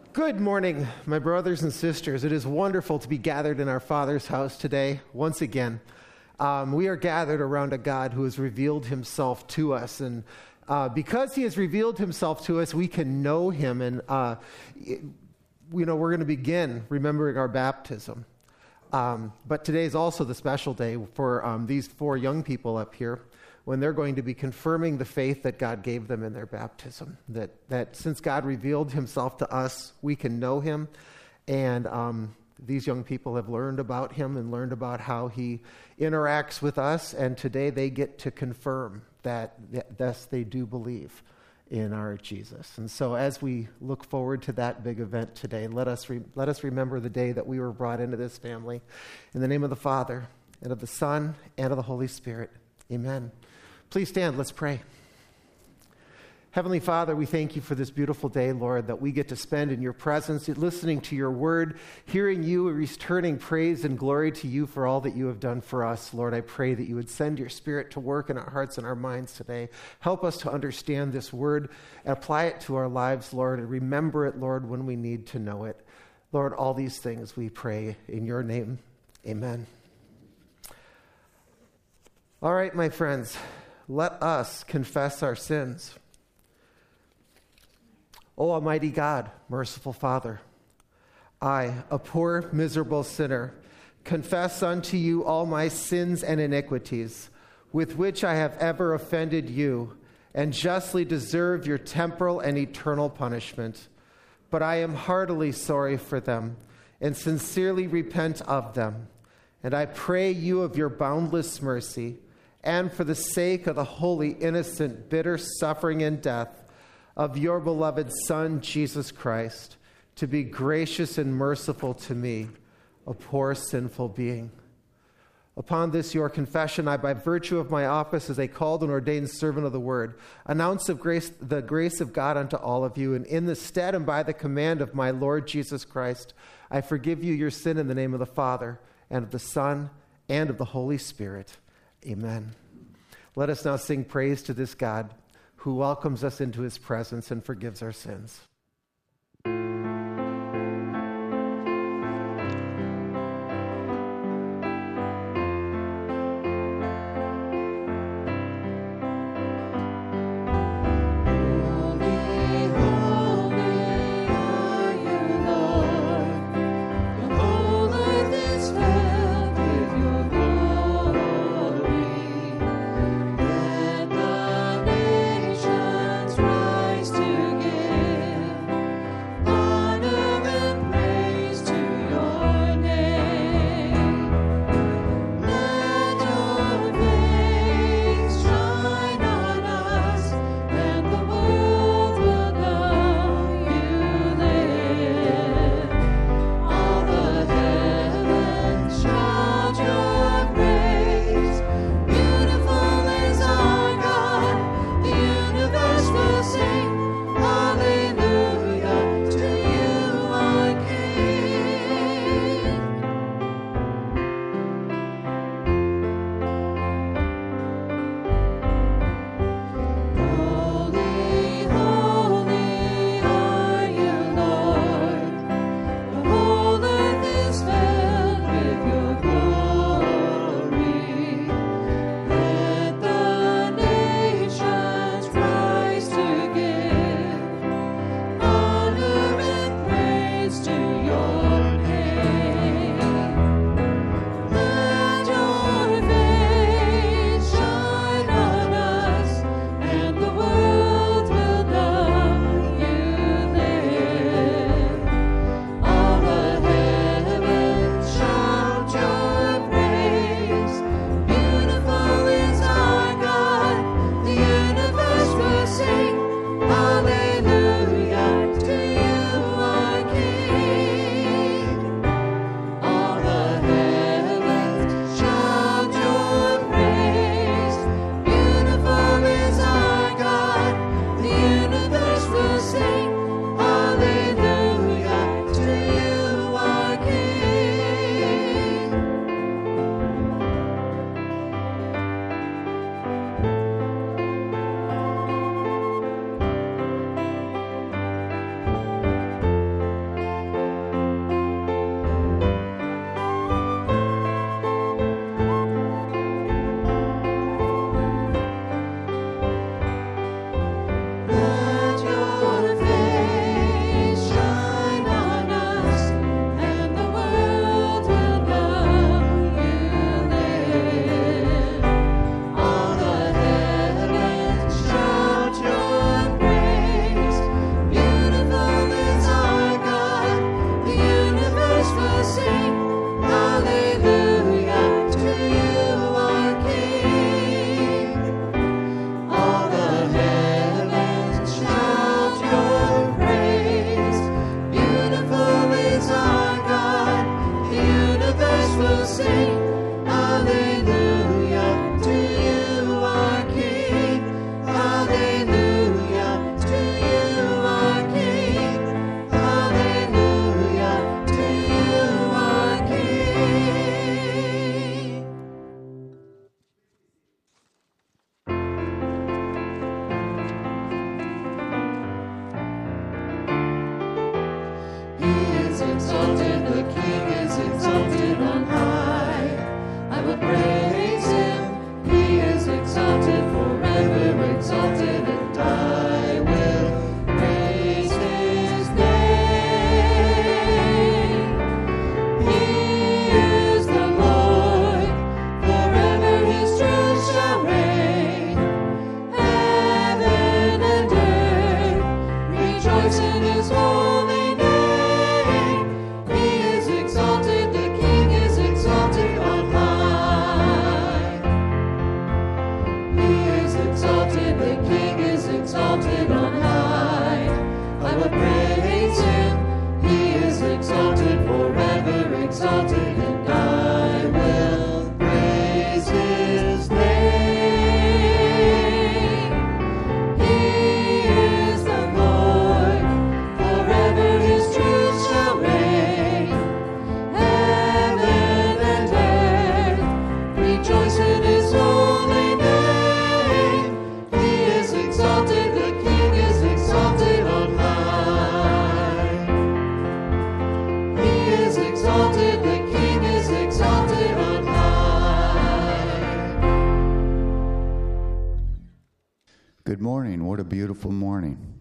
Good morning, my brothers and sisters. It is wonderful to be gathered in our Father's house today, once again. We are gathered around a God who has revealed himself to us. And because he has revealed himself to us, we can know him. And, we're going to begin remembering our baptism. But today is also the special day for these four young people up here, when they're going to be confirming the faith that God gave them in their baptism. That since God revealed himself to us, we can know him. And these young people have learned about him and learned about how he interacts with us. And today they get to confirm that thus they do believe in our Jesus. And so as we look forward to that big event today, let us remember the day that we were brought into this family. In the name of the Father, and of the Son, and of the Holy Spirit. Amen. Please stand, let's pray. Heavenly Father, we thank you for this beautiful day, Lord, that we get to spend in your presence, listening to your word, hearing you, returning praise and glory to you for all that you have done for us. Lord, I pray that you would send your Spirit to work in our hearts and our minds today. Help us to understand this word and apply it to our lives, Lord, and remember it, Lord, when we need to know it. Lord, all these things we pray in your name. Amen. All right, my friends, let us confess our sins. O Almighty God, merciful Father, I, a poor, miserable sinner, confess unto you all my sins and iniquities, with which I have ever offended you, and justly deserve your temporal and eternal punishment. But I am heartily sorry for them, and sincerely repent of them. And I pray you of your boundless mercy, and for the sake of the holy, innocent, bitter suffering and death of your beloved Son, Jesus Christ, to be gracious and merciful to me, a poor sinful being. Upon this your confession, I, by virtue of my office as a called and ordained servant of the word, announce the grace of God unto all of you, and in the stead and by the command of my Lord Jesus Christ, I forgive you your sin in the name of the Father, and of the Son, and of the Holy Spirit. Amen. Let us now sing praise to this God who welcomes us into his presence and forgives our sins. Rise together. Good morning. What a beautiful morning.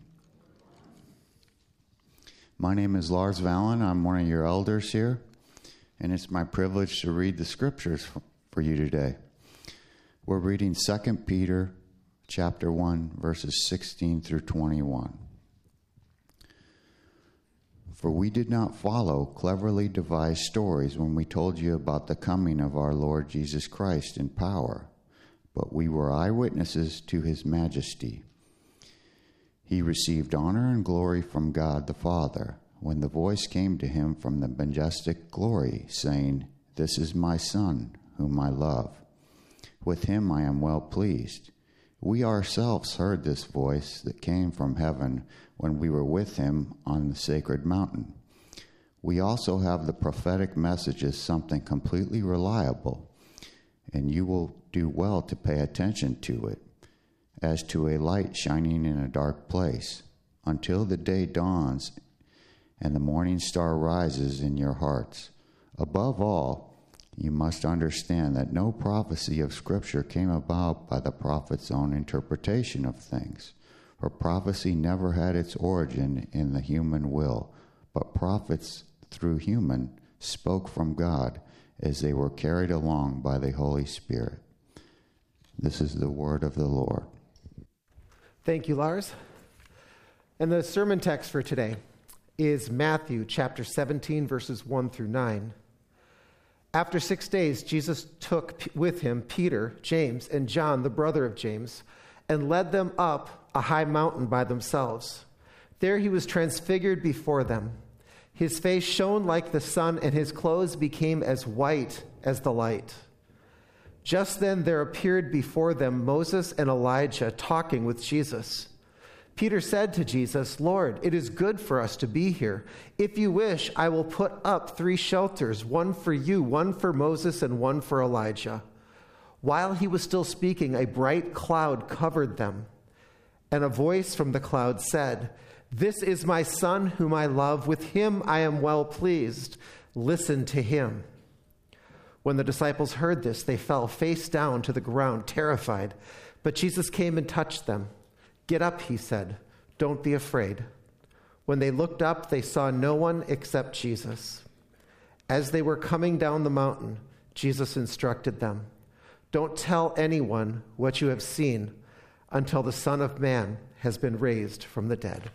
My name is Lars Valen. I'm one of your elders here, and it's my privilege to read the scriptures for you today. We're reading 2 Peter chapter 1, verses 16 through 21. For we did not follow cleverly devised stories when we told you about the coming of our Lord Jesus Christ in power, but we were eyewitnesses to his majesty. He received honor and glory from God the Father when the voice came to him from the majestic glory, saying, "This is my Son, whom I love. With him I am well pleased." We ourselves heard this voice that came from heaven when we were with him on the sacred mountain. We also have the prophetic messages, something completely reliable, and you will do well to pay attention to it, as to a light shining in a dark place, until the day dawns and the morning star rises in your hearts. Above all, you must understand that no prophecy of Scripture came about by the prophet's own interpretation of things, for prophecy never had its origin in the human will, but prophets through human spoke from God as they were carried along by the Holy Spirit. This is the word of the Lord. Thank you, Lars. And the sermon text for today is Matthew chapter 17, verses 1 through 9. After 6 days, Jesus took with him Peter, James, and John, the brother of James, and led them up a high mountain by themselves. There he was transfigured before them. His face shone like the sun, and his clothes became as white as the light. Just then there appeared before them Moses and Elijah talking with Jesus. Peter said to Jesus, "Lord, it is good for us to be here. If you wish, I will put up 3 shelters, one for you, one for Moses, and one for Elijah." While he was still speaking, a bright cloud covered them, and a voice from the cloud said, "This is my Son whom I love. With him I am well pleased. Listen to him." When the disciples heard this, they fell face down to the ground, terrified. But Jesus came and touched them. "Get up," he said. "Don't be afraid." When they looked up, they saw no one except Jesus. As they were coming down the mountain, Jesus instructed them, "Don't tell anyone what you have seen until the Son of Man has been raised from the dead."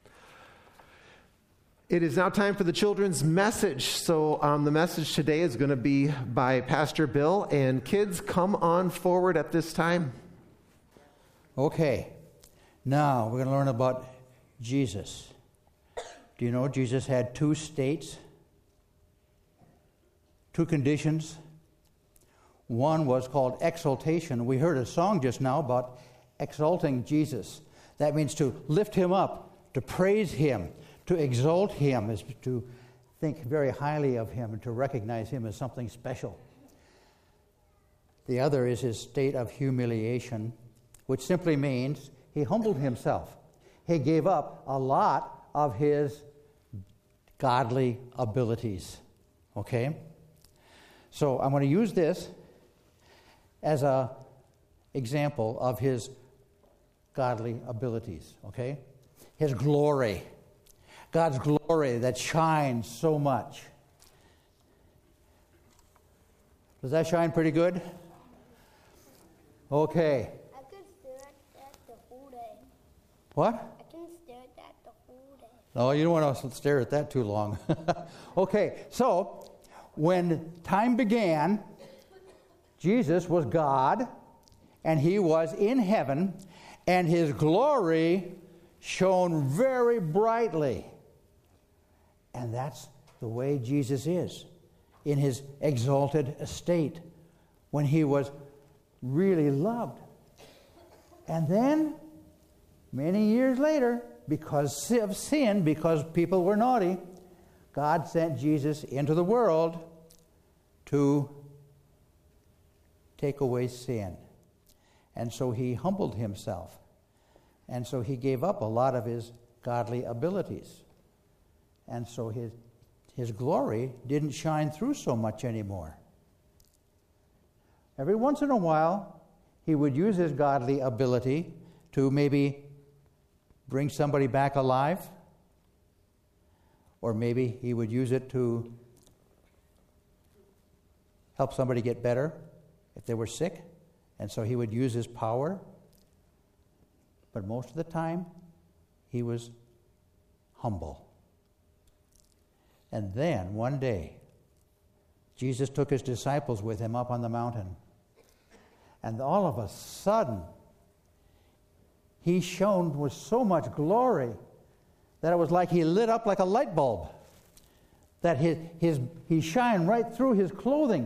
It is now time for the children's message. So the message today is going to be by Pastor Bill. And kids, come on forward at this time. Okay. Now we're going to learn about Jesus. Do you know Jesus had 2 states? 2 conditions. One was called exaltation. We heard a song just now about exalting Jesus. That means to lift him up, to praise him. To exalt him is to think very highly of him and to recognize him as something special. The other is his state of humiliation, which simply means he humbled himself. He gave up a lot of his godly abilities. Okay? So I'm going to use this as an example of his godly abilities. Okay? His glory. God's glory that shines so much. Does that shine pretty good? Okay. I could stare at that the whole day. What? I can stare at that the whole day. No, you don't want to stare at that too long. Okay, so when time began, Jesus was God, and he was in heaven, and his glory shone very brightly. And that's the way Jesus is in his exalted estate when he was really loved. And then, many years later, because of sin, because people were naughty, God sent Jesus into the world to take away sin. And so he humbled himself. And so he gave up a lot of his godly abilities. And so his glory didn't shine through so much anymore. Every once in a while, he would use his godly ability to maybe bring somebody back alive. Or maybe he would use it to help somebody get better if they were sick. And so he would use his power. But most of the time, he was humble. And then, one day, Jesus took his disciples with him up on the mountain. And all of a sudden, he shone with so much glory that it was like he lit up like a light bulb. That he shined right through his clothing.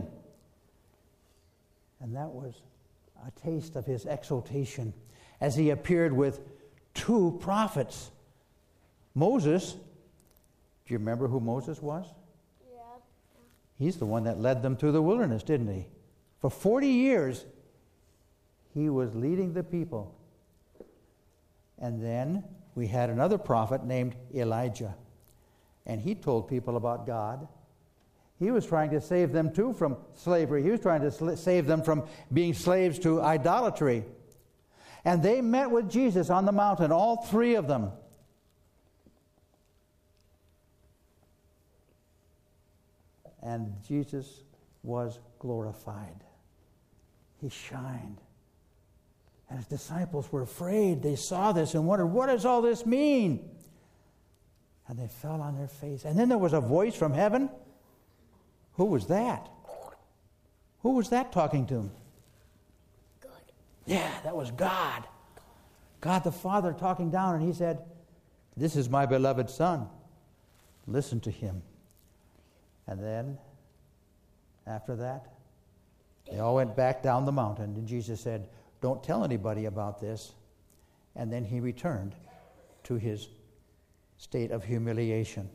And that was a taste of his exaltation as he appeared with two prophets. Moses, do you remember who Moses was? Yeah. He's the one that led them through the wilderness, didn't he? For 40 years, he was leading the people. And then we had another prophet named Elijah. And he told people about God. He was trying to save them too from slavery. He was trying to save them from being slaves to idolatry. And they met with Jesus on the mountain, all three of them. And Jesus was glorified. He shined. And his disciples were afraid. They saw this and wondered, what does all this mean? And they fell on their face. And then there was a voice from heaven. Who was that? Who was that talking to him? God. Yeah, that was God. God the Father talking down, and he said, "This is my beloved Son. Listen to him." And then, after that, they all went back down the mountain, and Jesus said, "Don't tell anybody about this." And then he returned to his state of humiliation.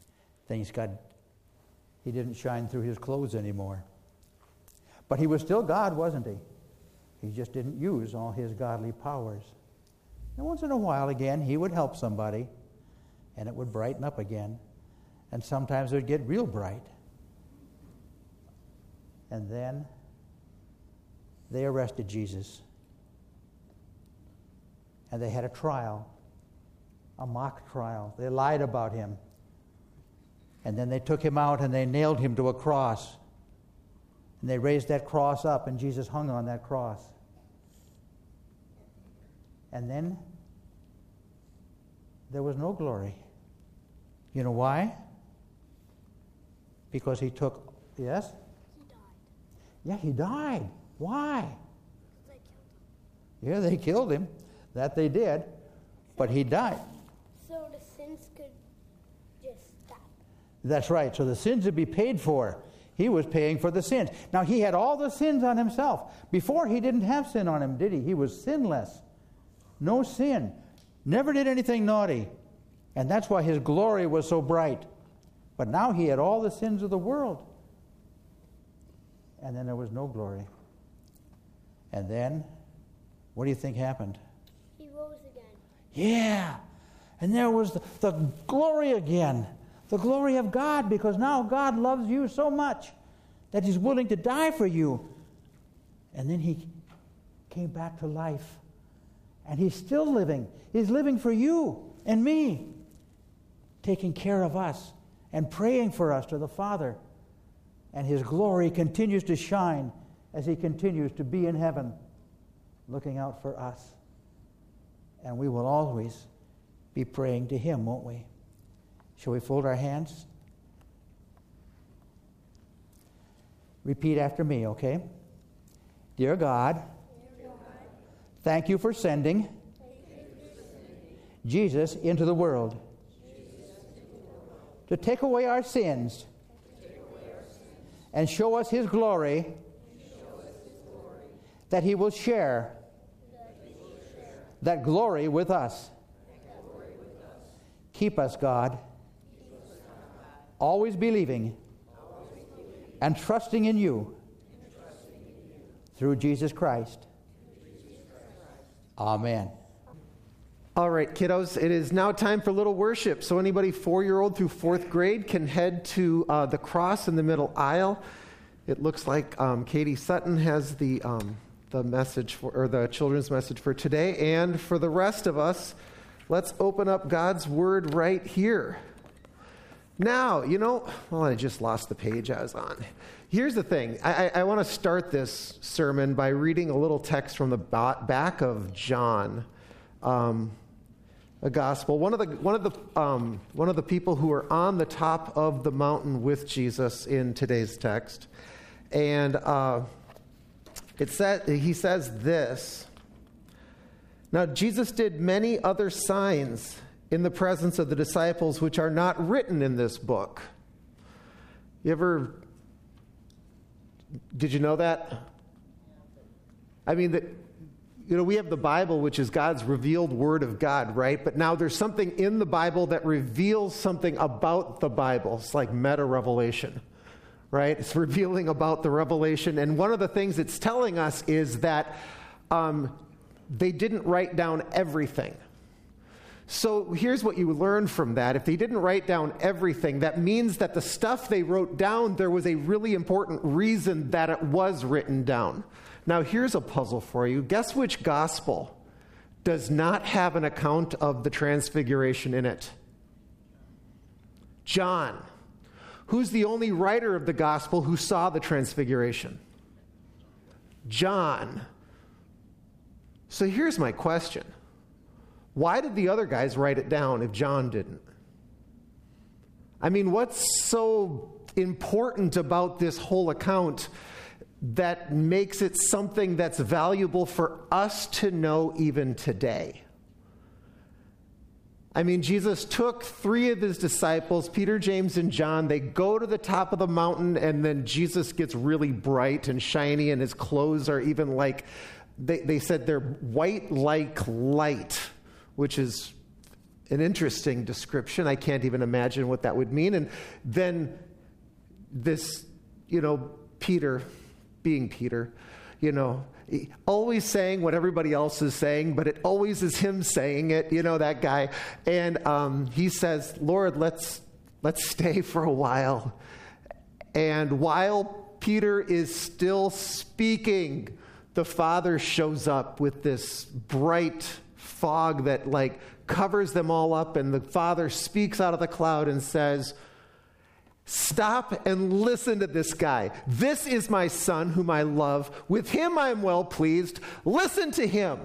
He didn't shine through his clothes anymore. But he was still God, wasn't he? He just didn't use all his godly powers. And once in a while, again, he would help somebody, and it would brighten up again. And sometimes it would get real bright. And then they arrested Jesus. And they had a trial, a mock trial. They lied about him. And then they took him out and they nailed him to a cross. And they raised that cross up, and Jesus hung on that cross. And then there was no glory. You know why? Because he took, yes? He died. Yeah, he died. Why? They killed him. Yeah, they killed him. That they did. But he died. So the sins could just stop. That's right. So the sins would be paid for. He was paying for the sins. Now, he had all the sins on himself. Before, he didn't have sin on him, did he? He was sinless. No sin. Never did anything naughty. And that's why his glory was so bright. But now he had all the sins of the world. And then there was no glory. And then, what do you think happened? He rose again. Yeah. And there was the glory again. The glory of God, because now God loves you so much that he's willing to die for you. And then he came back to life. And he's still living. He's living for you and me, taking care of us and praying for us to the Father. And his glory continues to shine as he continues to be in heaven, looking out for us. And we will always be praying to him, won't we? Shall we fold our hands? Repeat after me, okay? Dear God, thank you for sending Jesus into the world to take away our sins and show us his glory that he will share that glory with us. Keep us, God, always believing and trusting in you through Jesus Christ. Amen. All right, kiddos, it is now time for little worship. So anybody 4-year-old through 4th grade can head to the cross in the middle aisle. It looks like Katie Sutton has the the message or the children's message for today. And for the rest of us, let's open up God's Word right here. Now, I just lost the page I was on. Here's the thing. I want to start this sermon by reading a little text from the back of John, a gospel. One of the people who are on the top of the mountain with Jesus in today's text, and he says this. Now, Jesus did many other signs in the presence of the disciples, which are not written in this book. Did you know that? I mean, we have the Bible, which is God's revealed Word of God, right? But now there's something in the Bible that reveals something about the Bible. It's like meta-revelation, right? It's revealing about the revelation. And one of the things it's telling us is that they didn't write down everything. So here's what you learn from that. If they didn't write down everything, that means that the stuff they wrote down, there was a really important reason that it was written down. Now here's a puzzle for you. Guess which gospel does not have an account of the transfiguration in it? John. Who's the only writer of the gospel who saw the transfiguration? John. So here's my question. Why did the other guys write it down if John didn't? I mean, what's so important about this whole account that makes it something that's valuable for us to know even today? I mean, Jesus took 3 of his disciples, Peter, James, and John. They go to the top of the mountain, and then Jesus gets really bright and shiny, and his clothes are even like, they said they're white like light, which is an interesting description. I can't even imagine what that would mean. And then this, Peter, being Peter, always saying what everybody else is saying, but it always is him saying it, that guy. And he says, Lord, let's stay for a while. And while Peter is still speaking, the Father shows up with this bright fog that covers them all up, and the Father speaks out of the cloud and says, stop and listen to this guy. This is my Son whom I love. With him I am well pleased. Listen to him.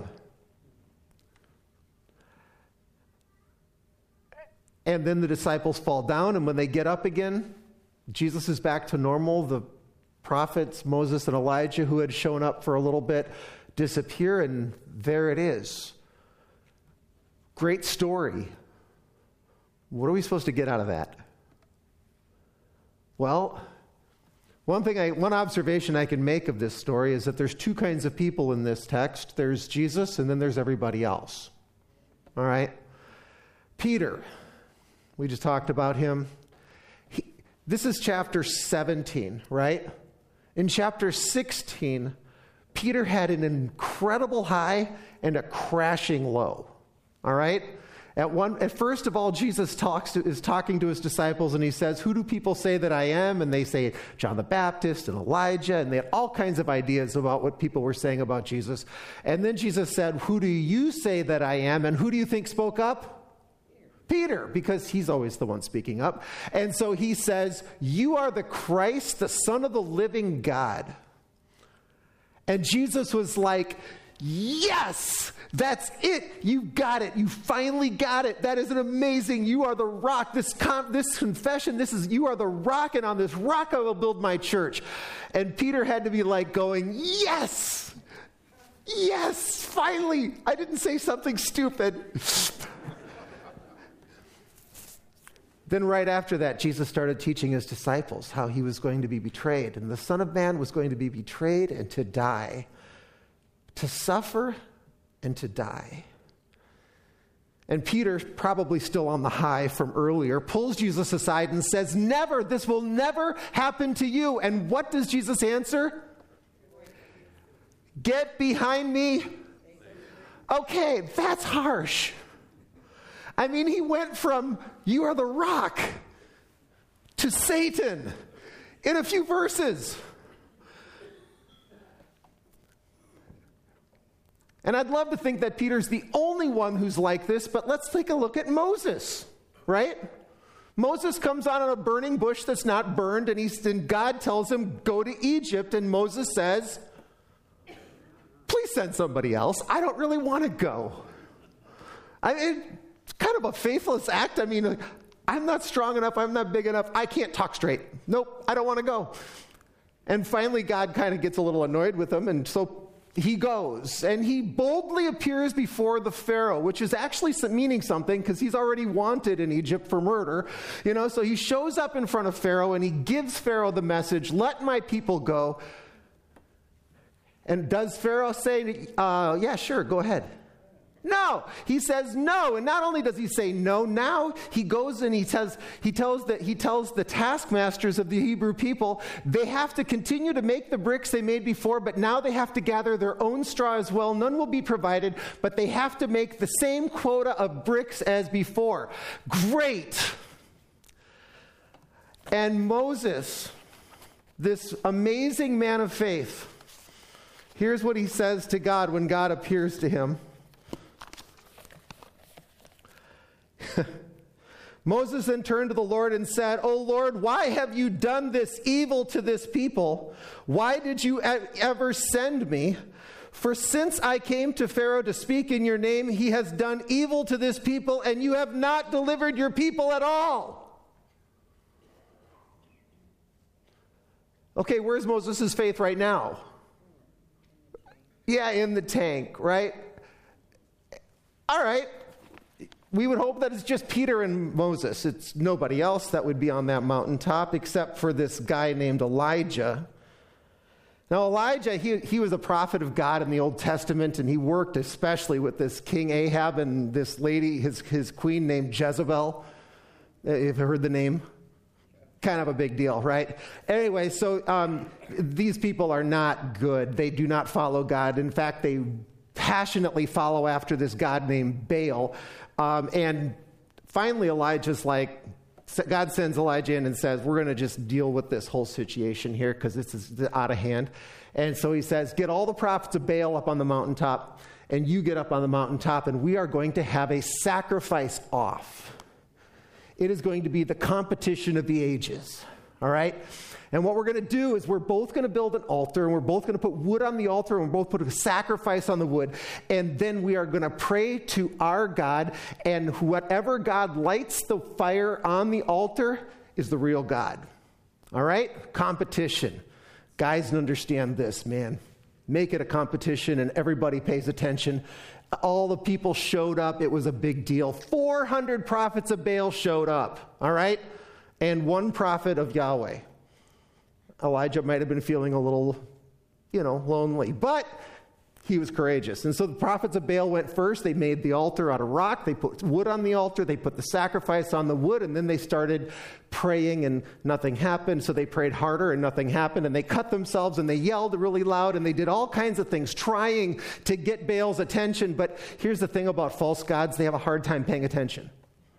And then the disciples fall down, and when they get up again, Jesus is back to normal. The prophets, Moses and Elijah, who had shown up for a little bit, disappear, and there it is. Great story. What are we supposed to get out of that? Well, one observation I can make of this story is that there's 2 kinds of people in this text. There's Jesus, and then there's everybody else. All right? Peter, we just talked about him. This is chapter 17, right? In chapter 16, Peter had an incredible high and a crashing low. All right? At first of all, Jesus is talking to his disciples, and he says, who do people say that I am? And they say John the Baptist and Elijah, and they had all kinds of ideas about what people were saying about Jesus. And then Jesus said, who do you say that I am? And who do you think spoke up? Peter, because he's always the one speaking up. And so he says, you are the Christ, the Son of the living God. And Jesus was like, yes, that's it. You got it. You finally got it. That is an amazing. You are the rock. This confession, you are the rock, and on this rock I will build my church. And Peter had to be going, yes, yes, finally. I didn't say something stupid. Then right after that, Jesus started teaching his disciples how he was going to be betrayed, and the Son of Man was going to be betrayed and to die. To suffer and to die. And Peter, probably still on the high from earlier, pulls Jesus aside and says, never, this will never happen to you. And what does Jesus answer? Get behind me. Okay, that's harsh. I mean, he went from, you are the rock, to Satan in a few verses. And I'd love to think that Peter's the only one who's like this, but let's take a look at Moses, right? Moses comes on a burning bush that's not burned, and God tells him, go to Egypt, and Moses says, please send somebody else. I don't really want to go. It's kind of a faithless act. I mean, I'm not strong enough. I'm not big enough. I can't talk straight. Nope, I don't want to go. And finally, God kind of gets a little annoyed with him, and so he goes, and he boldly appears before the Pharaoh, which is actually meaning something because he's already wanted in Egypt for murder. So he shows up in front of Pharaoh, and he gives Pharaoh the message, let my people go. And does Pharaoh say, yeah, sure, go ahead? No, he says no. And not only does he say no, now he goes and he tells the taskmasters of the Hebrew people, they have to continue to make the bricks they made before, but now they have to gather their own straw as well. None will be provided, but they have to make the same quota of bricks as before. Great. And Moses, this amazing man of faith, here's what he says to God when God appears to him. Moses then turned to the Lord and said, "O Lord, why have you done this evil to this people? Why did you ever send me? For since I came to Pharaoh to speak in your name, he has done evil to this people, and you have not delivered your people at all." Okay, where's Moses' faith right now? Yeah, in the tank, right? All right. We would hope that it's just Peter and Moses. It's nobody else that would be on that mountaintop except for this guy named Elijah. Now, Elijah, he was a prophet of God in the Old Testament, and he worked especially with this King Ahab and this lady, his queen named Jezebel. You've heard the name? Kind of a big deal, right? Anyway, so these people are not good. They do not follow God. In fact, they passionately follow after this god named Baal. And finally, Elijah's like, God sends Elijah in and says, we're going to just deal with this whole situation here because this is out of hand. And so he says, get all the prophets of Baal up on the mountaintop, and you get up on the mountaintop, and we are going to have a sacrifice off. It is going to be the competition of the ages, all right? And what we're going to do is we're both going to build an altar, and we're both going to put wood on the altar, and we're both put a sacrifice on the wood, and then we are going to pray to our God, and whatever God lights the fire on the altar is the real God. All right? Competition. Guys understand this, man. Make it a competition, and everybody pays attention. All the people showed up. It was a big deal. 400 prophets of Baal showed up, all right? And one prophet of Yahweh. Elijah might have been feeling a little, lonely, but he was courageous. And so the prophets of Baal went first. They made the altar out of rock. They put wood on the altar. They put the sacrifice on the wood, and then they started praying, and nothing happened. So they prayed harder, and nothing happened. And they cut themselves, and they yelled really loud, and they did all kinds of things trying to get Baal's attention. But here's the thing about false gods. They have a hard time paying attention.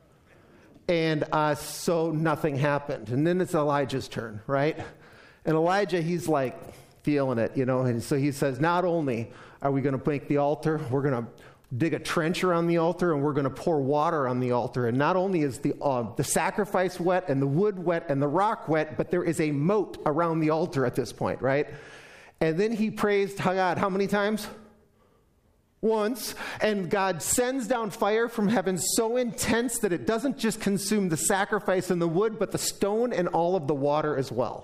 And so nothing happened. And then it's Elijah's turn, right? And Elijah, he's like feeling it, and so he says, not only are we going to make the altar, we're going to dig a trench around the altar, and we're going to pour water on the altar. And not only is the sacrifice wet, and the wood wet, and the rock wet, but there is a moat around the altar at this point, right? And then he prays to God how many times? Once. And God sends down fire from heaven so intense that it doesn't just consume the sacrifice and the wood, but the stone and all of the water as well.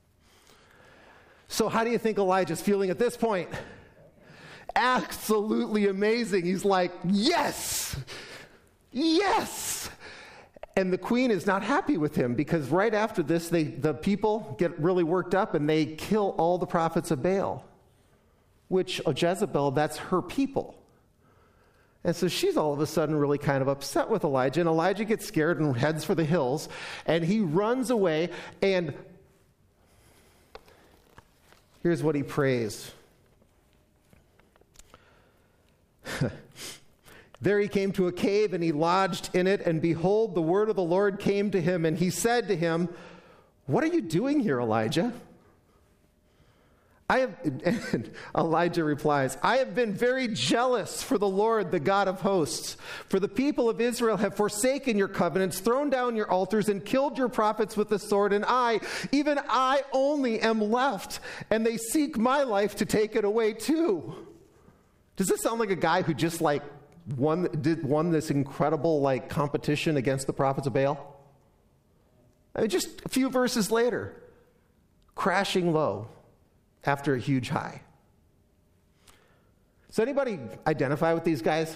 So how do you think Elijah's feeling at this point? Absolutely amazing. He's like, yes, yes. And the queen is not happy with him because right after this, the people get really worked up and they kill all the prophets of Baal, which Jezebel, that's her people. And so she's all of a sudden really kind of upset with Elijah, and Elijah gets scared and heads for the hills, and he runs away, and here's what he prays. There he came to a cave, and he lodged in it, and behold, the word of the Lord came to him, and he said to him, "What are you doing here, Elijah?" And Elijah replies, I have been very jealous for the Lord, the God of hosts. For the people of Israel have forsaken your covenants, thrown down your altars, and killed your prophets with the sword. And even I only am left, and they seek my life to take it away too. Does this sound like a guy who just won this incredible competition against the prophets of Baal? I mean, just a few verses later, crashing low after a huge high. Does anybody identify with these guys?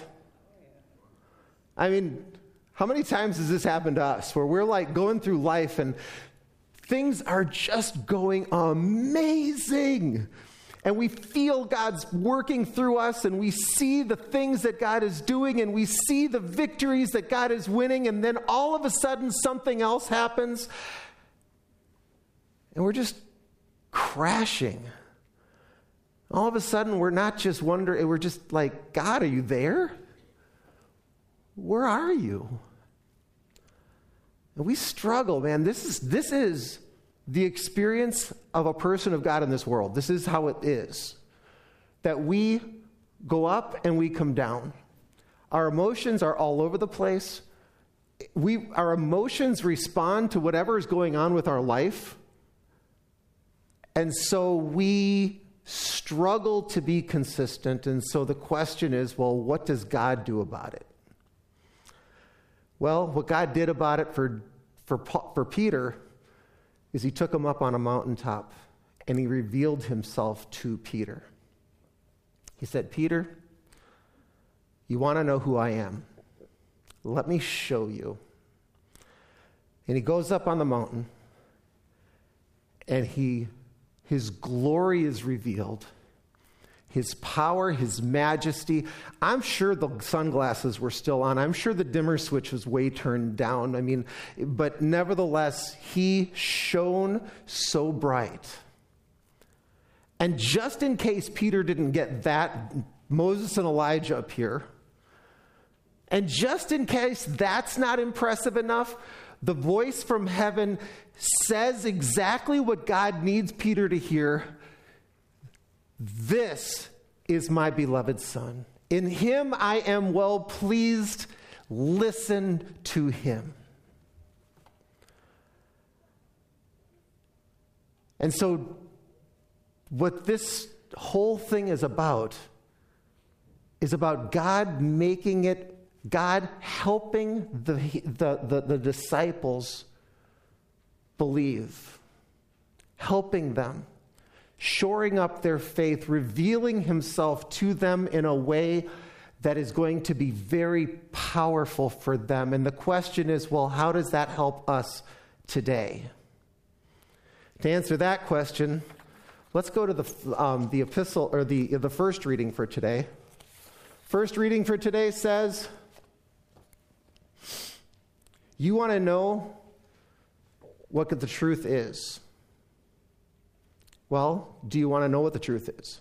I mean, how many times has this happened to us where we're going through life and things are just going amazing, and we feel God's working through us, and we see the things that God is doing, and we see the victories that God is winning, and then all of a sudden something else happens, and we're just crashing. All of a sudden, we're not just wondering, we're just like, God, are you there? Where are you? And we struggle, man. This is the experience of a person of God in this world. This is how it is. That we go up and we come down. Our emotions are all over the place. Our emotions respond to whatever is going on with our life. And so we struggle to be consistent. And so the question is, well, what does God do about it? Well, what God did about it for Peter is he took him up on a mountaintop and he revealed himself to Peter. He said, Peter, you want to know who I am? Let me show you. And he goes up on the mountain and his glory is revealed. His power, his majesty. I'm sure the sunglasses were still on. I'm sure the dimmer switch was way turned down. I mean, but nevertheless, he shone so bright. And just in case Peter didn't get that, Moses and Elijah appear. And just in case that's not impressive enough, the voice from heaven says exactly what God needs Peter to hear. This is my beloved Son. In him I am well pleased. Listen to him. And so what this whole thing is about God making it, God helping the disciples believe, helping them, shoring up their faith, revealing himself to them in a way that is going to be very powerful for them. And the question is, well, how does that help us today? To answer that question, let's go to the epistle, or the first reading for today. First reading for today says, you want to know what the truth is? Well, do you want to know what the truth is?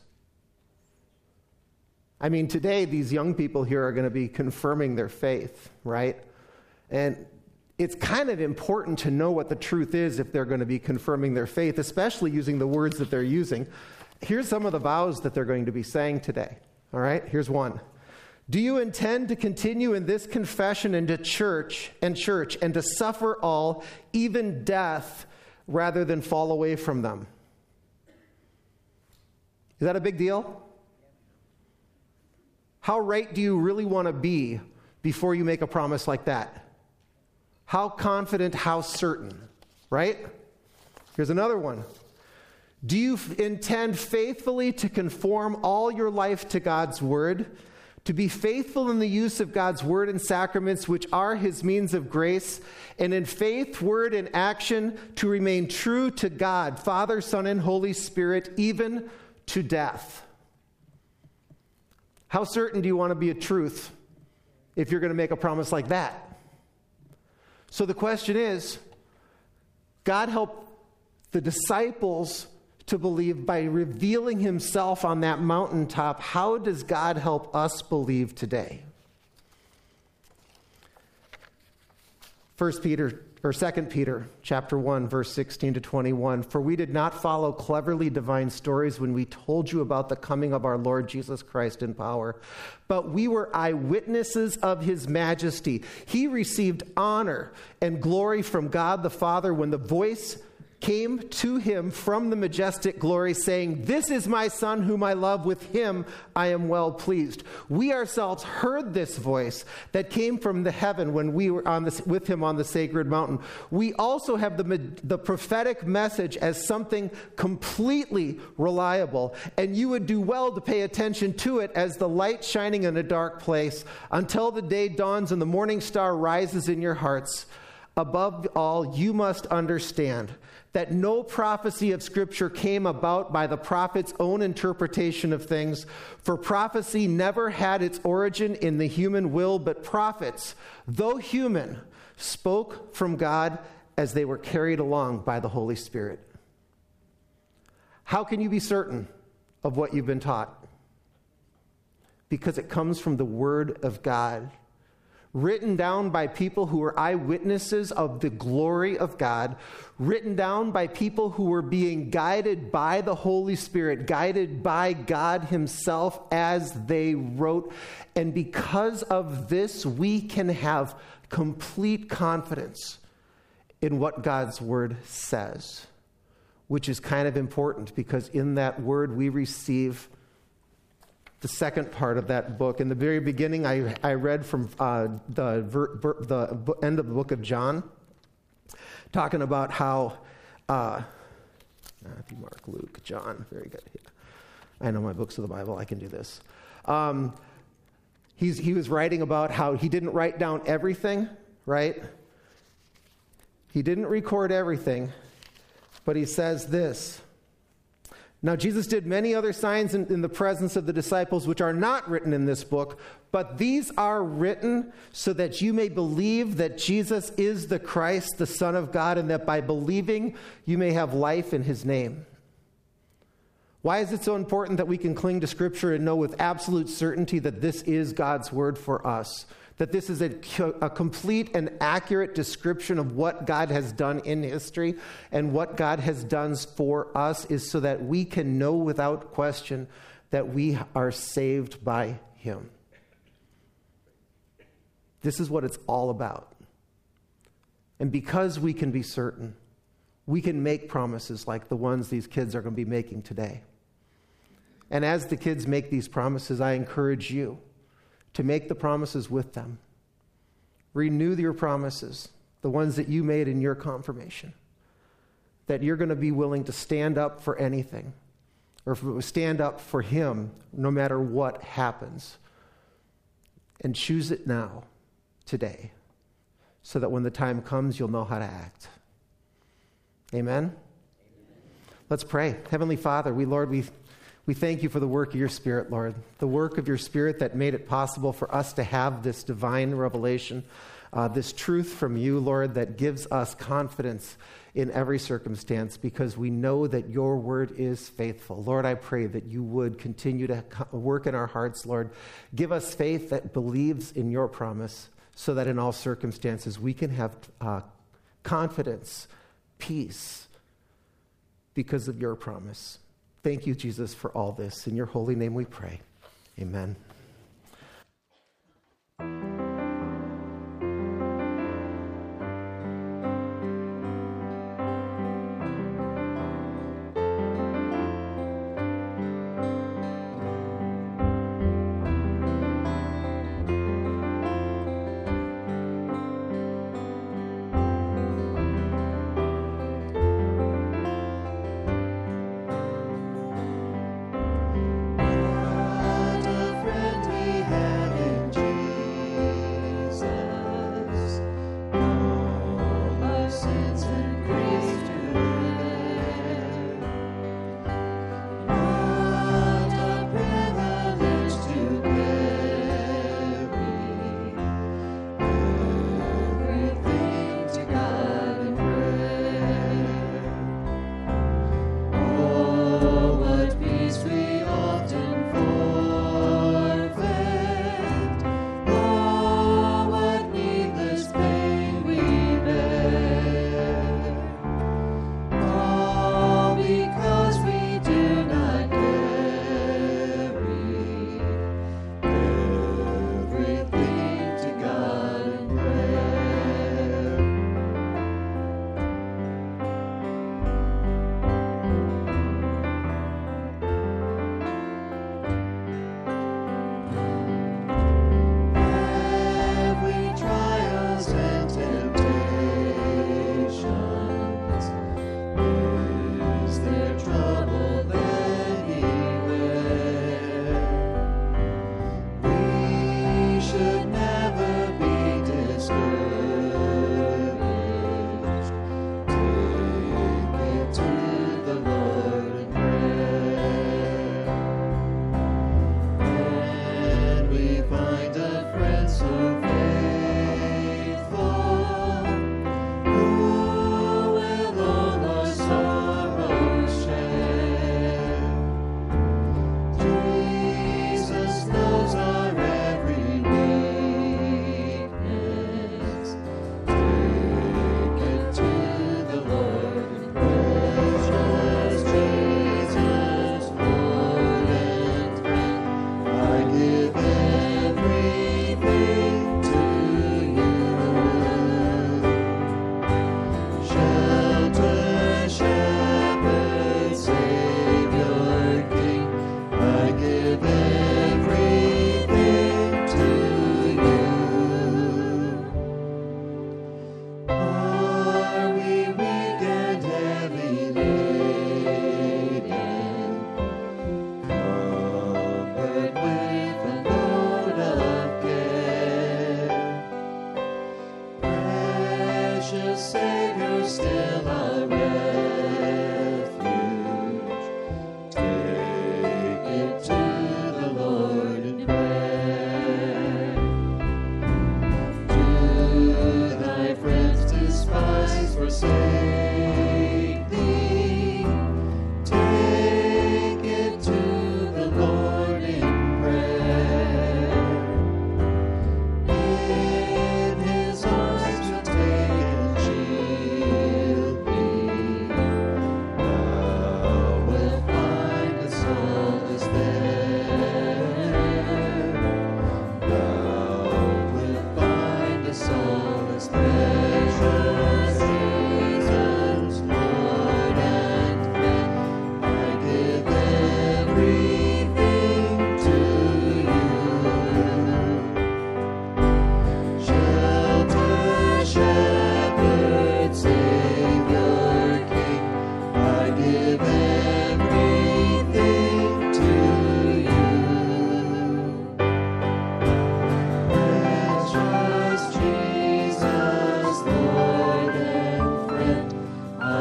I mean, today, these young people here are going to be confirming their faith, right? And it's kind of important to know what the truth is if they're going to be confirming their faith, especially using the words that they're using. Here's some of the vows that they're going to be saying today, all right? Here's one. Do you intend to continue in this confession and to church and to suffer all, even death, rather than fall away from them? Is that a big deal? How right do you really want to be before you make a promise like that? How confident, how certain, right? Here's another one. Do you intend faithfully to conform all your life to God's word, to be faithful in the use of God's word and sacraments, which are his means of grace, and in faith, word, and action, to remain true to God, Father, Son, and Holy Spirit, even to death? How certain do you want to be a truth if you're going to make a promise like that? So the question is, God helped the disciples to believe by revealing himself on that mountaintop. How does God help us believe today? 1 Peter or 2 Peter chapter 1, verse 16 to 21. For we did not follow cleverly divine stories when we told you about the coming of our Lord Jesus Christ in power, but we were eyewitnesses of his majesty. He received honor and glory from God the Father when the voice came to him from the majestic glory, saying, "This is my Son whom I love, with him I am well pleased." We ourselves heard this voice that came from the heaven when we were with him on the sacred mountain. We also have the prophetic message as something completely reliable, and you would do well to pay attention to it as the light shining in a dark place until the day dawns and the morning star rises in your hearts. Above all, you must understand that no prophecy of Scripture came about by the prophet's own interpretation of things, for prophecy never had its origin in the human will, but prophets, though human, spoke from God as they were carried along by the Holy Spirit. How can you be certain of what you've been taught? Because it comes from the Word of God, written down by people who were eyewitnesses of the glory of God, written down by people who were being guided by the Holy Spirit, guided by God himself as they wrote. And because of this, we can have complete confidence in what God's word says, which is kind of important because in that word we receive the second part of that book. In the very beginning, I read from the end of the book of John, talking about how, Matthew, Mark, Luke, John, very good. Yeah. I know my books of the Bible, I can do this. He was writing about how he didn't write down everything, right? He didn't record everything, but he says this. Now, Jesus did many other signs in the presence of the disciples, which are not written in this book, but these are written so that you may believe that Jesus is the Christ, the Son of God, and that by believing you may have life in his name. Why is it so important that we can cling to Scripture and know with absolute certainty that this is God's word for us? That this is a complete and accurate description of what God has done in history and what God has done for us, is so that we can know without question that we are saved by him. This is what it's all about. And because we can be certain, we can make promises like the ones these kids are going to be making today. And as the kids make these promises, I encourage you to make the promises with them. Renew your promises, the ones that you made in your confirmation, that you're going to be willing to stand up for anything, or stand up for him no matter what happens. And choose it now, today, so that when the time comes, you'll know how to act. Amen? Let's pray. Heavenly Father, we thank you for the work of your Spirit, Lord, the work of your Spirit that made it possible for us to have this divine revelation, this truth from you, Lord, that gives us confidence in every circumstance because we know that your word is faithful. Lord, I pray that you would continue to work in our hearts, Lord. Give us faith that believes in your promise so that in all circumstances we can have confidence, peace, because of your promise. Thank you, Jesus, for all this. In your holy name we pray. Amen. Of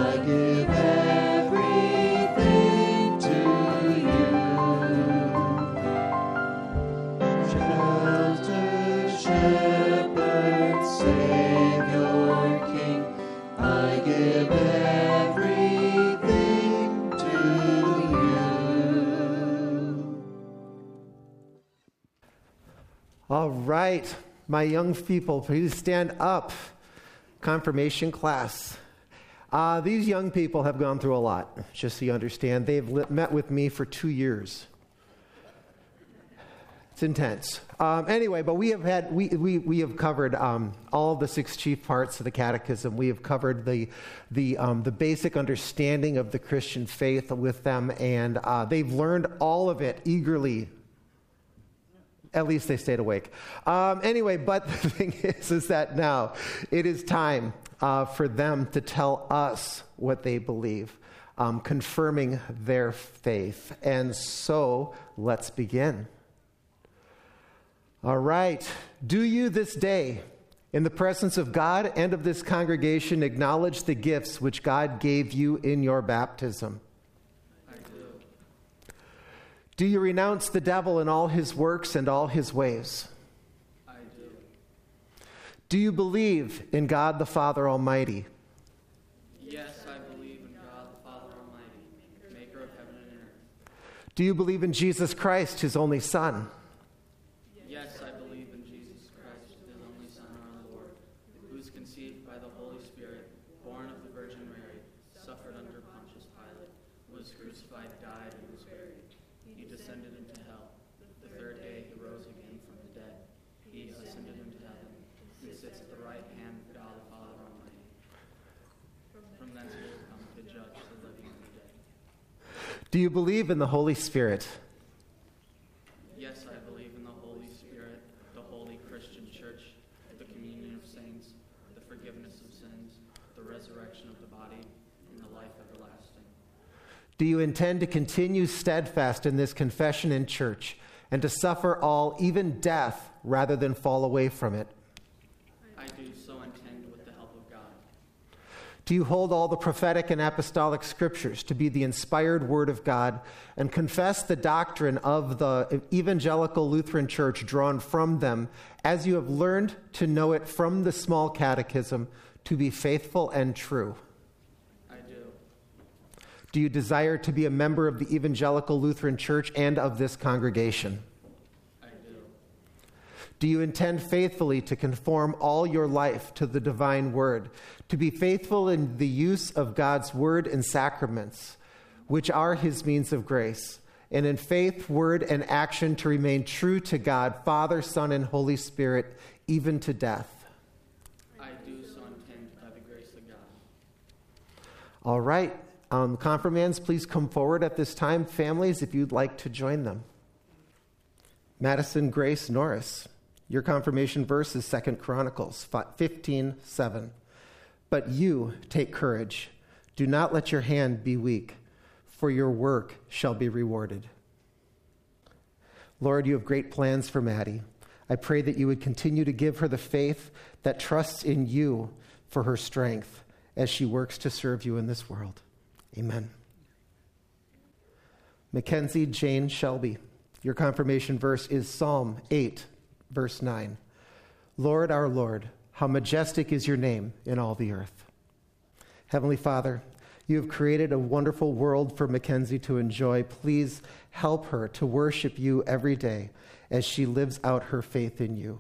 All right, my young people, please stand up. Confirmation class. These young people have gone through a lot, just so you understand. They've met with me for 2 years. It's intense. Anyway, but we have covered all of the 6 chief parts of the catechism. We have covered the basic understanding of the Christian faith with them, and they've learned all of it eagerly. At least they stayed awake. Anyway, but the thing is that now it is time for them to tell us what they believe, confirming their faith. And so let's begin. All right. Do you this day, in the presence of God and of this congregation, acknowledge the gifts which God gave you in your baptism? Do you renounce the devil and all his works and all his ways? I do. Do you believe in God the Father Almighty? Yes, I believe in God the Father Almighty, maker of heaven and earth. Do you believe in Jesus Christ, his only Son? Yes, I believe in Jesus Christ, his only Son, our Lord, who was conceived by the Holy Spirit, born of the Virgin Mary, suffered under Pontius Pilate, was crucified, died, and was buried. He descended into hell. The third day he rose again from the dead. He ascended into heaven, and sits at the right hand of God the Father Almighty. From thence he will come to judge the living and the dead. Do you believe in the Holy Spirit? Yes, I believe in the Holy Spirit, the holy Christian church, the communion of saints, the forgiveness of sins, the resurrection of the body, and the life everlasting. Do you intend to continue steadfast in this confession in church and to suffer all, even death, rather than fall away from it? I do so intend with the help of God. Do you hold all the prophetic and apostolic scriptures to be the inspired word of God and confess the doctrine of the evangelical Lutheran Church drawn from them as you have learned to know it from the small catechism to be faithful and true? I do. Do you desire to be a member of the Evangelical Lutheran Church and of this congregation? I do. Do you intend faithfully to conform all your life to the divine word, to be faithful in the use of God's word and sacraments, which are his means of grace, and in faith, word, and action to remain true to God, Father, Son, and Holy Spirit, even to death? I do so intend by the grace of God. All right. Confirmands, please come forward at this time. Families, if you'd like to join them. Madison Grace Norris, your confirmation verse is 2 Chronicles 15:7. But you take courage. Do not let your hand be weak, for your work shall be rewarded. Lord, you have great plans for Maddie. I pray that you would continue to give her the faith that trusts in you for her strength as she works to serve you in this world. Amen. Mackenzie Jane Shelby, your confirmation verse is Psalm 8, verse 9. Lord, our Lord, how majestic is your name in all the earth. Heavenly Father, you have created a wonderful world for Mackenzie to enjoy. Please help her to worship you every day as she lives out her faith in you.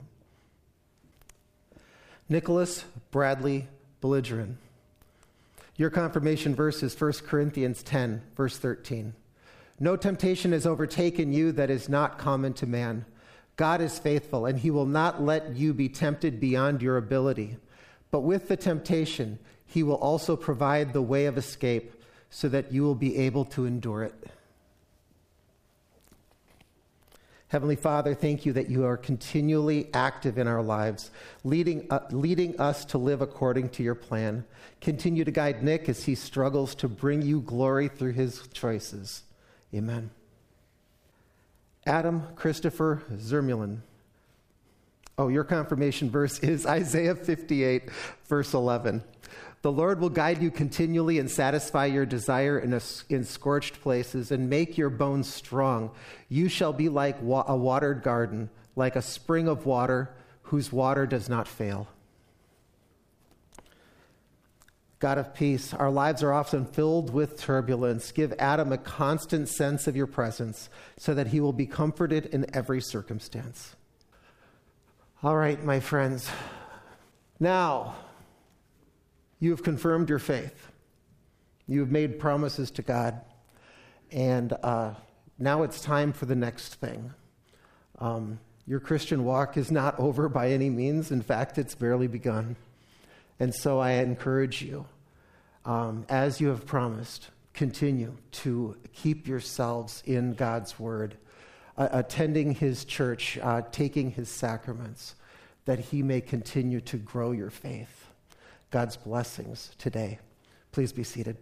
Nicholas Bradley Belligeron, your confirmation verse is 1 Corinthians 10, verse 13. No temptation has overtaken you that is not common to man. God is faithful, and he will not let you be tempted beyond your ability. But with the temptation, he will also provide the way of escape so that you will be able to endure it. Heavenly Father, thank you that you are continually active in our lives, leading us to live according to your plan. Continue to guide Nick as he struggles to bring you glory through his choices. Amen. Adam Christopher Zermulin. Oh, your confirmation verse is Isaiah 58, verse 11. The Lord will guide you continually and satisfy your desire in scorched places and make your bones strong. You shall be like a watered garden, like a spring of water whose water does not fail. God of peace, our lives are often filled with turbulence. Give Adam a constant sense of your presence so that he will be comforted in every circumstance. All right, my friends. Now, you have confirmed your faith. You have made promises to God. And now it's time for the next thing. Your Christian walk is not over by any means. In fact, it's barely begun. And so I encourage you, as you have promised, continue to keep yourselves in God's word, attending his church, taking his sacraments, that he may continue to grow your faith. God's blessings today. Please be seated.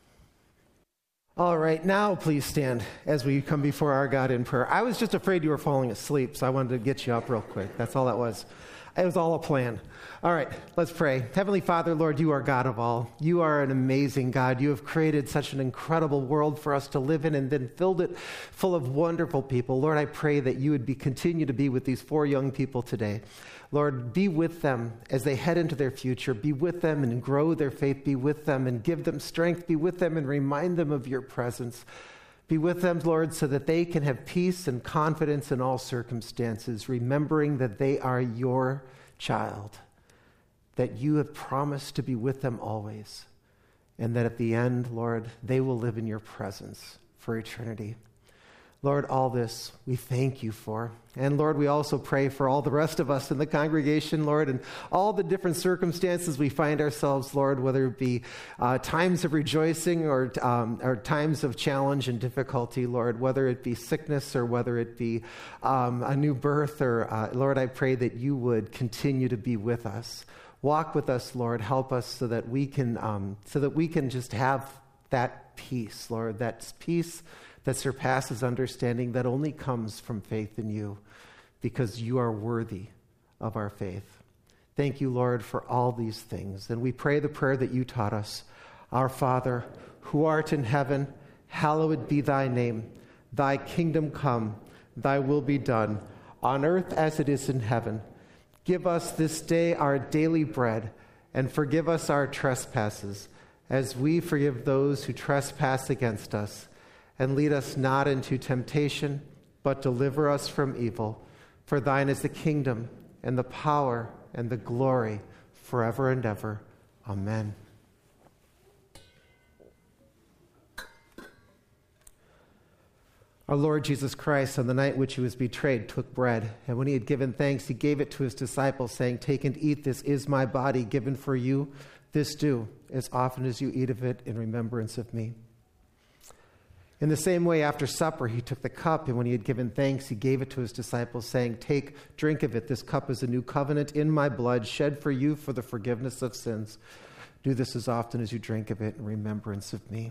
All right, now please stand as we come before our God in prayer. I was just afraid you were falling asleep, so I wanted to get you up real quick. That's all that was. It was all a plan. All right, let's pray. Heavenly Father, Lord, you are God of all. You are an amazing God. You have created such an incredible world for us to live in and then filled it full of wonderful people. Lord, I pray that you would continue to be with these 4 young people today. Lord, be with them as they head into their future. Be with them and grow their faith. Be with them and give them strength. Be with them and remind them of your presence. Be with them, Lord, so that they can have peace and confidence in all circumstances, remembering that they are your child, that you have promised to be with them always, and that at the end, Lord, they will live in your presence for eternity. Lord, all this we thank you for. And Lord, we also pray for all the rest of us in the congregation, Lord, and all the different circumstances we find ourselves, Lord, whether it be times of rejoicing or times of challenge and difficulty, Lord, whether it be sickness or whether it be a new birth, or Lord, I pray that you would continue to be with us. Walk with us, Lord. Help us so that we can just have that peace, Lord, that peace that surpasses understanding, that only comes from faith in you, because you are worthy of our faith. Thank you, Lord, for all these things. And we pray the prayer that you taught us. Our Father, who art in heaven, hallowed be thy name. Thy kingdom come, thy will be done, on earth as it is in heaven. Give us this day our daily bread, and forgive us our trespasses, as we forgive those who trespass against us. And lead us not into temptation, but deliver us from evil. For thine is the kingdom, and the power, and the glory, forever and ever. Amen. Our Lord Jesus Christ, on the night which he was betrayed, took bread, and when he had given thanks, he gave it to his disciples, saying, "Take and eat, this is my body given for you. This do, as often as you eat of it, in remembrance of me." In the same way, after supper, he took the cup, and when he had given thanks, he gave it to his disciples, saying, "Take, drink of it. This cup is a new covenant in my blood, shed for you for the forgiveness of sins. Do this as often as you drink of it in remembrance of me."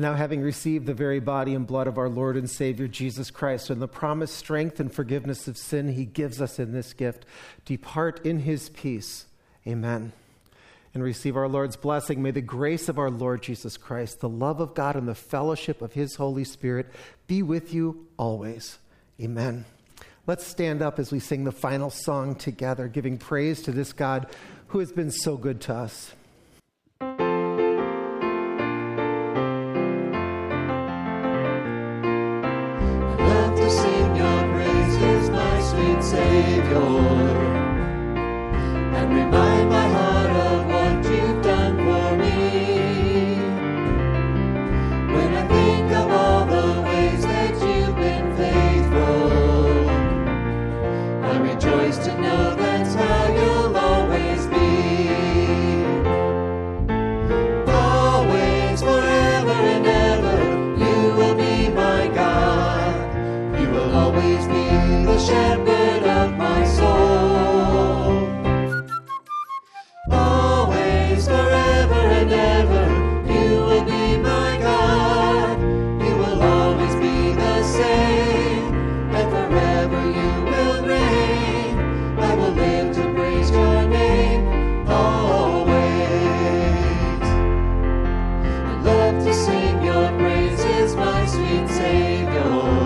And now, having received the very body and blood of our Lord and Savior Jesus Christ and the promised strength and forgiveness of sin he gives us in this gift, depart in his peace. Amen. And receive our Lord's blessing. May the grace of our Lord Jesus Christ, the love of God, and the fellowship of his Holy Spirit be with you always. Amen. Let's stand up as we sing the final song together, giving praise to this God who has been so good to us. Savior, and remind my heart of what you've done for me. When I think of all the ways that you've been faithful, I rejoice to know that's how you'll always be. Always, forever and ever, you will be my God. You will always be the shepherd of my soul. Always, forever and ever, you will be my God. You will always be the same, and forever you will reign. I will live to praise your name always. I love to sing your praises, my sweet Savior.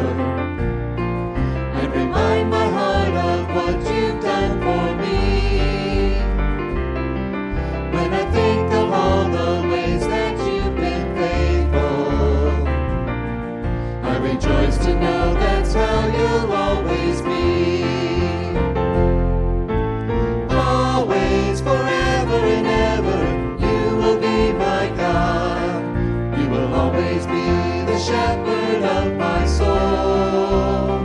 Remind my heart of what you've done for me. When I think of all the ways that you've been faithful, I rejoice to know that's how you'll always be. Always, forever and ever, you will be my God. You will always be the shepherd of my soul.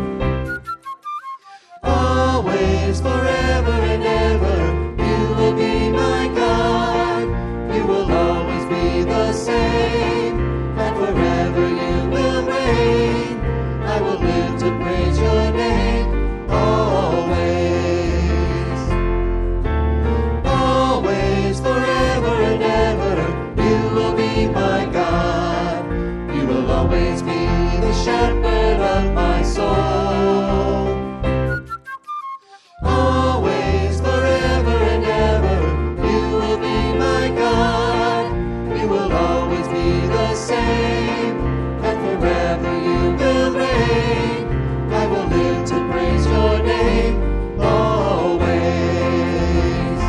Always, forever and ever, you will be my God. You will always be the same, and forever you will reign. I will live to praise your name always. Always, forever and ever, you will be my God. You will always be the shepherd of my soul. Always, forever and ever, you will be my God. You will always be the same, and forever you will reign. I will live to praise your name always.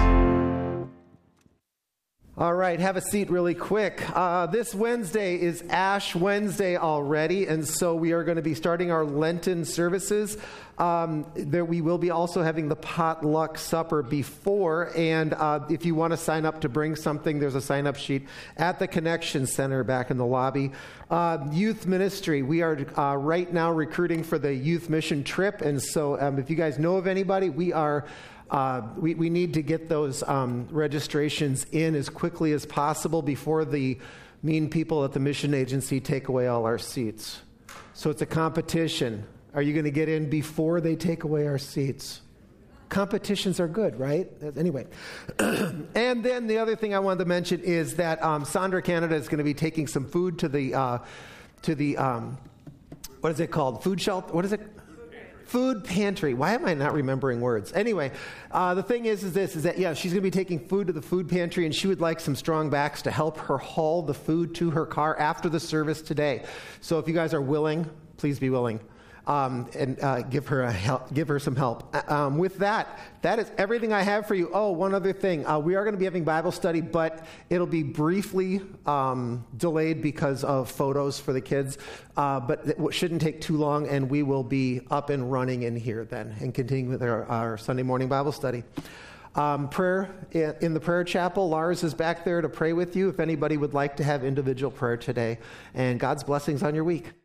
All right, have a seat really quick. This Wednesday is Ash Wednesday already, and so we are going to be starting our Lenten services. We will be also having the potluck supper before, and if you want to sign up to bring something, there's a sign-up sheet at the Connection Center back in the lobby. Youth ministry, we are right now recruiting for the youth mission trip, and so if you guys know of anybody, we need to get those registrations in as quickly as possible before the mean people at the mission agency take away all our seats. So it's a competition. Are you going to get in before they take away our seats? Competitions are good, right? Anyway. And then the other thing I wanted to mention is that Sandra Canada is going to be taking some food to the what is it called? Food shelter? What is it? Food pantry. Why am I not remembering words? Anyway, the thing is that she's going to be taking food to the food pantry, and she would like some strong backs to help her haul the food to her car after the service today. So if you guys are willing, please be willing. And give her some help. With that is everything I have for you. Oh, one other thing. We are going to be having Bible study, but it'll be briefly delayed because of photos for the kids. But it shouldn't take too long, and we will be up and running in here then and continue with our Sunday morning Bible study. Prayer in the prayer chapel. Lars is back there to pray with you if anybody would like to have individual prayer today. And God's blessings on your week.